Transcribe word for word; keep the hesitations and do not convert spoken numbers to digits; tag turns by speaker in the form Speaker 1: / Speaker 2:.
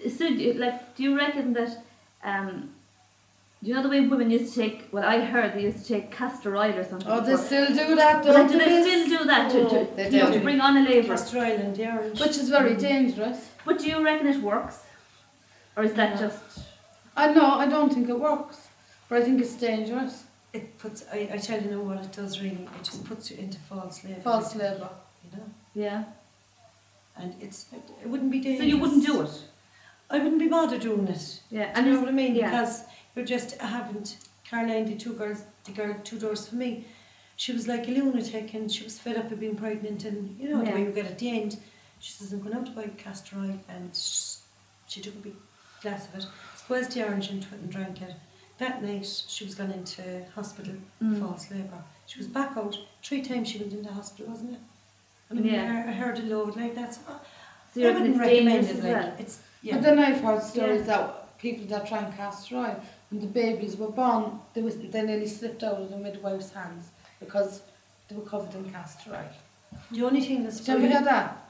Speaker 1: so, do you- like, do you reckon that, um, do you know the way women used to take, well, I heard they used to take castor oil or something
Speaker 2: Oh, they
Speaker 1: before.
Speaker 2: still do that,
Speaker 1: But, like,
Speaker 2: don't
Speaker 1: do they
Speaker 2: they?
Speaker 1: still do that to, to,
Speaker 2: Oh, they
Speaker 1: you know,
Speaker 2: do.
Speaker 1: to bring on a labour?
Speaker 3: Castor oil and the orange.
Speaker 2: Which is very dangerous.
Speaker 1: But do you reckon it works? Or is that
Speaker 2: No.
Speaker 1: just...
Speaker 2: I know, I don't think it works, but I think it's dangerous.
Speaker 3: It puts, I, I tell you now what it does really, it just puts you into false labour.
Speaker 2: False labour.
Speaker 3: You know?
Speaker 1: Yeah.
Speaker 3: And it's, it, it wouldn't be dangerous.
Speaker 1: So you wouldn't do it?
Speaker 3: I wouldn't be bothered doing it.
Speaker 1: Yeah.
Speaker 3: Do you know
Speaker 1: is-
Speaker 3: what I mean?
Speaker 1: Yeah.
Speaker 3: Because you're just, I haven't, Caroline, the two girls, the girl two doors from me, she was like a lunatic and she was fed up of being pregnant and, you know,
Speaker 1: Yeah.
Speaker 3: the way you get at the end. She says, I'm going out to buy castor oil, and sh- she took a big glass of it, squeezed the orange into it and drank it. That night she was gone into hospital,
Speaker 1: Mm.
Speaker 3: false labour. She was back out, three times she went into hospital, wasn't it? I mean,
Speaker 1: Yeah.
Speaker 3: I, heard, I heard a load like that. So
Speaker 1: So you
Speaker 3: I
Speaker 1: reckon
Speaker 3: wouldn't
Speaker 1: it's
Speaker 3: recommend
Speaker 1: dangerous
Speaker 3: it.
Speaker 1: as
Speaker 3: Like,
Speaker 1: well?
Speaker 3: it's, yeah.
Speaker 2: But then I've heard stories that people that try and castor oil, when the babies were born, they, was, they nearly slipped out of the midwife's hands because they were covered in castor oil.
Speaker 3: The only thing that's
Speaker 2: Did you ever hear that?